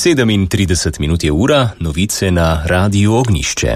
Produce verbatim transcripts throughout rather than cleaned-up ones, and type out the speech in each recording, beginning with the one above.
sedemintrideset minut je ura, novice na Radiu Ognjišče.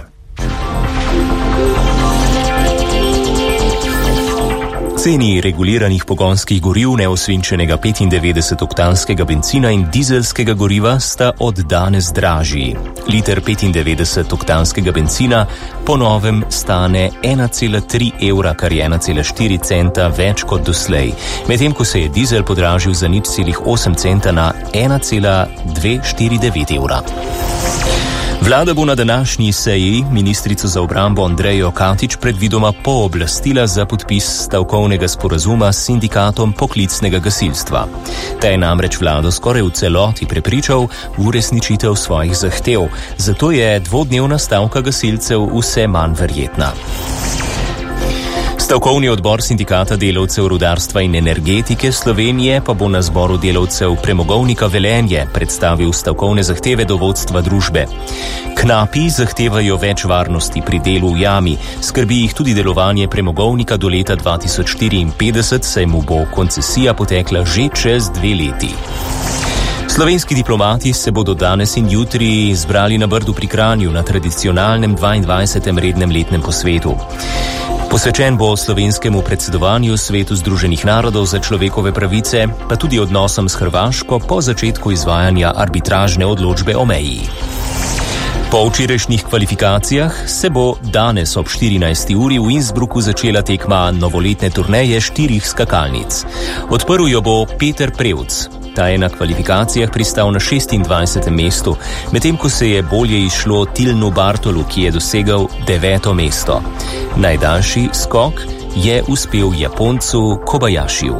Ceni reguliranih pogonskih goriv, neosvinčenega petindevetdesetoktanskega bencina in dizelskega goriva sta od danes dražji. Liter petindevetdesetoktanskega bencina po novem stane ena cela tri evra, kar je ena cela štiri centa več kot doslej, medtem ko se je dizel podražil za nič celih osem centa na ena cela dve štiri devet evra. Vlada bo na današnji seji ministrico za obrambo Andrejo Katič predvidoma pooblastila za podpis stavkovnega sporazuma s sindikatom poklicnega gasilstva. Ta je namreč vlado skoraj v celoti prepričal v uresničitev svojih zahtev, zato je dvodnevna stavka gasilcev vse manj verjetna. Stavkovni odbor sindikata delavcev rudarstva in energetike Slovenije pa bo na zboru delavcev premogovnika Velenje predstavil stavkovne zahteve do vodstva družbe. Knapi zahtevajo več varnosti pri delu v jami, skrbi jih tudi delovanje premogovnika do leta dva tisoč štiriinpetdeset, saj mu bo koncesija potekla že čez dve leti. Slovenski diplomati se bodo danes in jutri zbrali na Brdu pri Kranju na tradicionalnem dvaindvajsetem rednem letnem posvetu. Posvečen bo slovenskemu predsedovanju Svetu Združenih narodov za človekove pravice, pa tudi odnosom s Hrvaško po začetku izvajanja arbitražne odločbe o meji. Po včerajšnjih kvalifikacijah se bo danes ob štirinajsti uri v Innsbrucku začela tekma novoletne turneje štirih skakalnic. Odprl jo bo Peter Prevc. Ta je na kvalifikacijah pristal na šestindvajsetem mestu, medtem ko se je bolje izšlo Tilnu Bartolu, ki je dosegel deveto mesto. Najdaljši skok je uspel Japoncu Kobayashiju.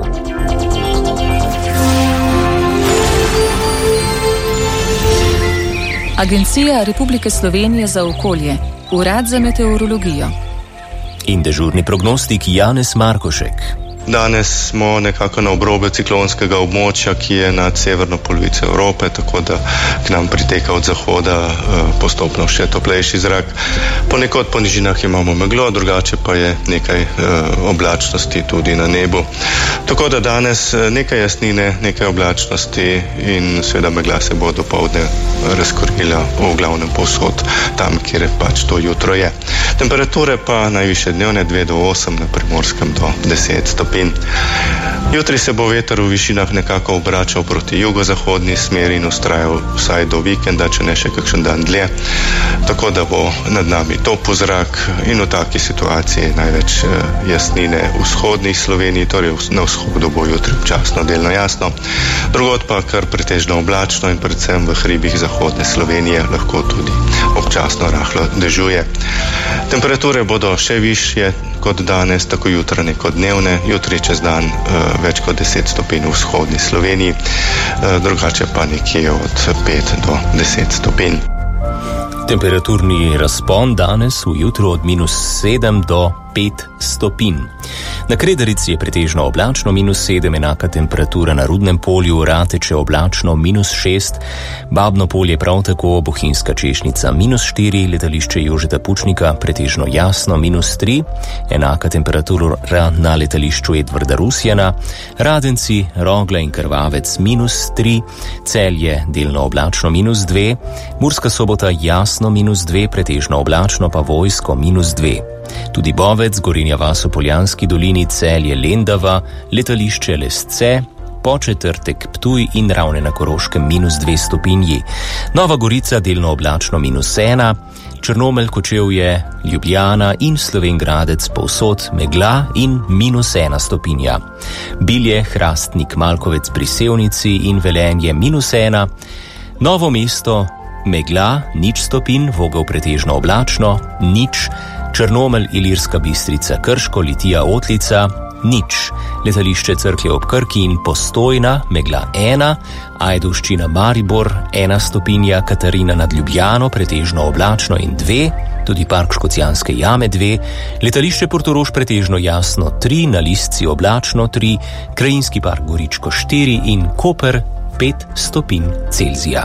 Agencija Republike Slovenije za okolje, Urad za meteorologijo in dežurni prognostik Janez Markošek. Danes smo nekako na obrobju ciklonskega območja, ki je nad severno polovico Evrope, tako da k nam priteka od zahoda postopno še toplejši zrak. Ponekod po nižinah imamo meglo, drugače pa je nekaj oblačnosti tudi na nebu. Tako da danes nekaj jasnine, nekaj oblačnosti in seveda megla se bo dopoldne razkorila v glavnem povsod tam, kjer pač to jutro je. Temperature pa najvišje dnevne dve do osem, na Primorskem do deset stopinj. Jutri se bo veter v višinah nekako obračal proti jugozahodni smeri in ustrajal vsaj do vikenda, če ne še kakšen dan dlje. Tako da bo nad nami topel zrak in v taki situaciji največ jasnine v vzhodni Sloveniji, torej na vzhodu bo jutri občasno delno jasno. Drugod pa kar pretežno oblačno in predvsem v hribih zahodne Slovenije lahko tudi občasno rahlo dežuje. Temperature bodo še višje kot danes, tako jutranje kot dnevne. Jutri čez dan uh, več kot deset stopinj v vzhodni Sloveniji, uh, drugače pa nekje od pet do deset stopinj. Temperaturni razpon danes v jutru od minus sedem do pet stopinj. Na Kredarici je pretežno oblačno, minus sedem, enaka temperatura na Rudnem polju, Rateče oblačno, minus šest, Babno polje prav tako, Bohinjska Češnica, minus štiri, letališče Jožeta Pučnika, pretežno jasno, minus tri, enaka temperatura na letališču Edvarda Rusjana, Radenci, Rogla in Krvavec, minus tri, Celje, delno oblačno, minus dve, Murska Sobota, jasno, minus dve, pretežno oblačno, pa Vojsko, minus dve. Tudi Bovec, Gorenja vas v Poljanski dolini, Celje, Lendava, letališče Lesce, Početrtek, Ptuj in Ravne na Koroškem minus dve stopinji, Nova Gorica delno oblačno minus ena, Črnomelj, Kočevje, Ljubljana in Slovenj Gradec povsod megla in minus ena stopinja. Bilje, Hrastnik, Malkovec pri Sevnici in Velenje minus ena, Novo mesto megla, nič stopinj, Vogel pretežno oblačno, nič, Črnomelj, Ilirska Bistrica, Krško, Litija, Otlica, nič. Letališče Cerklje ob Krki in Postojna, megla ena, Ajdovščina Maribor, ena stopinja, Katarina nad Ljubljano, pretežno oblačno in dve, tudi Park Škocjanske jame dve, letališče Portorož pretežno jasno tri, na Listci oblačno tri, Krajinski park Goričko štiri in Koper pet stopinj Celzija.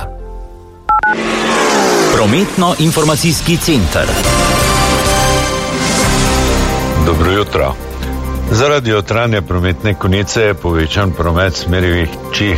Prometno-informacijski center. Dobro jutro. Zaradi otranja prometne konice je povečan promet smeri večjih